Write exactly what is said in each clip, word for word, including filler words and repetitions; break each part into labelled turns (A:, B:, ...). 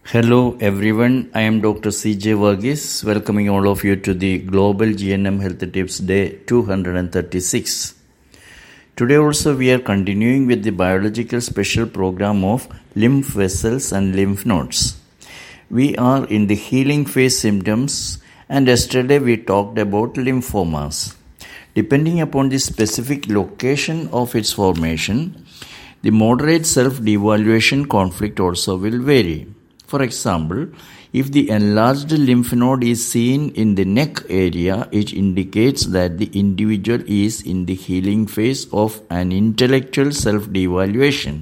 A: Hello everyone, I am Doctor C J Varghese, welcoming all of you to the Global G N M Health Tips Day two hundred thirty-six. Today also we are continuing with the biological special program of lymph vessels and lymph nodes. We are in the healing phase symptoms, and yesterday we talked about lymphomas. Depending upon the specific location of its formation, the moderate self-devaluation conflict also will vary. For example, if the enlarged lymph node is seen in the neck area, it indicates that the individual is in the healing phase of an intellectual self-devaluation.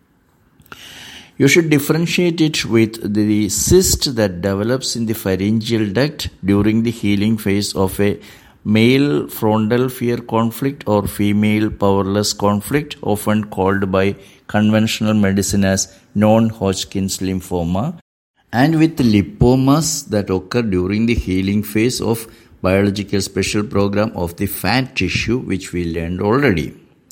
A: You should differentiate it with the cyst that develops in the pharyngeal duct during the healing phase of a male frontal fear conflict or female powerless conflict, often called by conventional medicine as non-Hodgkin's lymphoma, and with lipomas that occur during the healing phase of biological special program of the fat tissue, which we learned already.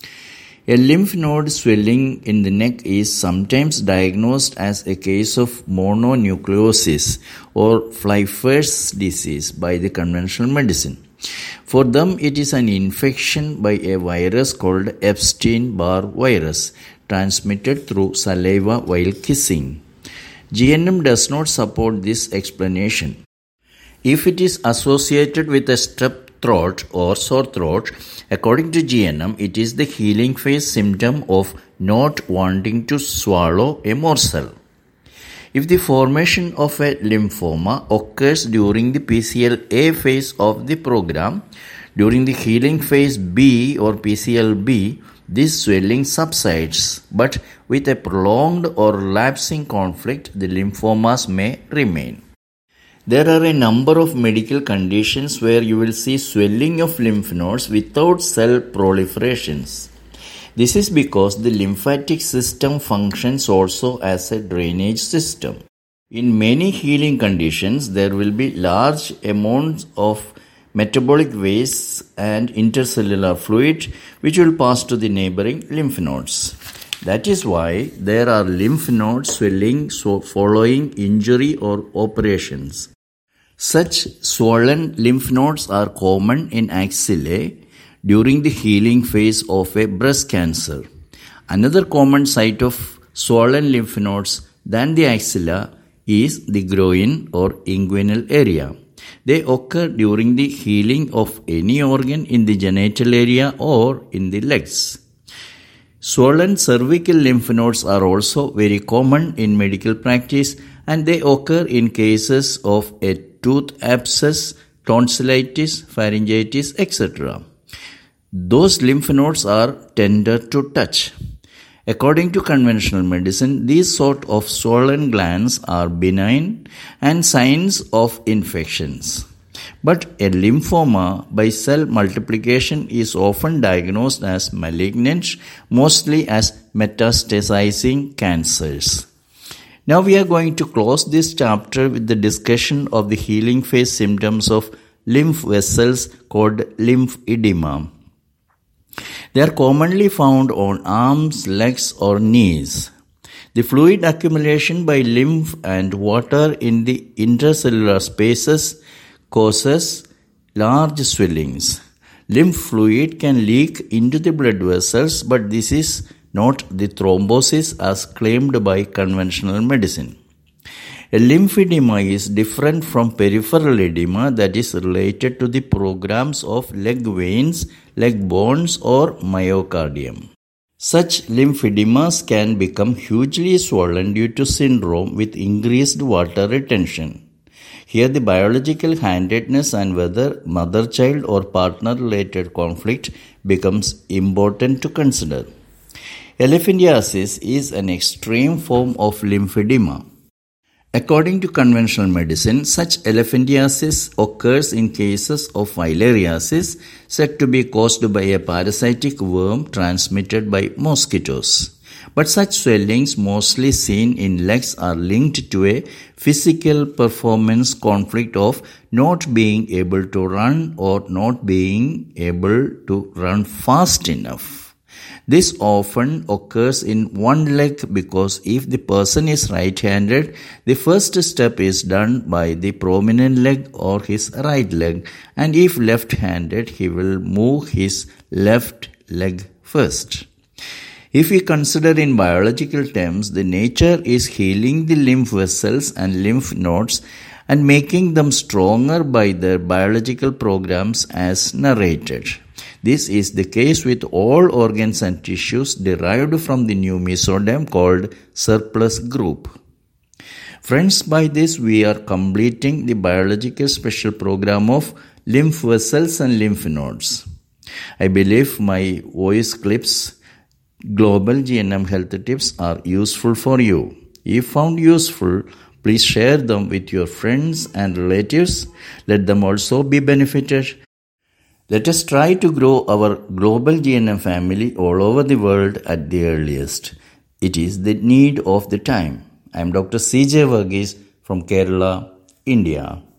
A: A lymph node swelling in the neck is sometimes diagnosed as a case of mononucleosis or Pfeiffer's disease by the conventional medicine. For them, it is an infection by a virus called Epstein-Barr virus, transmitted through saliva while kissing. G N M does not support this explanation. If it is associated with a strep throat or sore throat, according to G N M, it is the healing phase symptom of not wanting to swallow a morsel. If the formation of a lymphoma occurs during the P C L A phase of the program, during the healing phase B or P C L B, this swelling subsides, but with a prolonged or lapsing conflict, the lymphomas may remain. There are a number of medical conditions where you will see swelling of lymph nodes without cell proliferations. This is because the lymphatic system functions also as a drainage system. In many healing conditions, there will be large amounts of metabolic waste and intercellular fluid which will pass to the neighboring lymph nodes. That is why there are lymph node swelling so following injury or operations. Such swollen lymph nodes are common in axillae during the healing phase of a breast cancer. Another common site of swollen lymph nodes than the axilla is the groin or inguinal area. They occur during the healing of any organ in the genital area or in the legs. Swollen cervical lymph nodes are also very common in medical practice, and they occur in cases of a tooth abscess, tonsillitis, pharyngitis, et cetera. Those lymph nodes are tender to touch. According to conventional medicine, these sort of swollen glands are benign and signs of infections. But a lymphoma by cell multiplication is often diagnosed as malignant, mostly as metastasizing cancers. Now we are going to close this chapter with the discussion of the healing phase symptoms of lymph vessels called lymphedema. They are commonly found on arms, legs, or knees. The fluid accumulation by lymph and water in the intercellular spaces causes large swellings. Lymph fluid can leak into the blood vessels, but this is not the thrombosis as claimed by conventional medicine. A lymphedema is different from peripheral edema that is related to the programs of leg veins, leg bones, or myocardium. Such lymphedemas can become hugely swollen due to syndrome with increased water retention. Here the biological handedness and whether mother-child or partner-related conflict becomes important to consider. Elephantiasis is an extreme form of lymphedema. According to conventional medicine, such elephantiasis occurs in cases of filariasis said to be caused by a parasitic worm transmitted by mosquitoes. But such swellings mostly seen in legs are linked to a physical performance conflict of not being able to run or not being able to run fast enough. This often occurs in one leg because if the person is right-handed, the first step is done by the prominent leg or his right leg, and if left-handed, he will move his left leg first. If we consider in biological terms, the nature is healing the lymph vessels and lymph nodes and making them stronger by their biological programs as narrated. This is the case with all organs and tissues derived from the new mesoderm called surplus group. Friends, by this we are completing the biological special program of lymph vessels and lymph nodes. I believe my voice clips, Global G N M Health Tips, are useful for you. If found useful, please share them with your friends and relatives. Let them also be benefited. Let us try to grow our global G N M family all over the world at the earliest. It is the need of the time. I am Doctor C J Varghese from Kerala, India.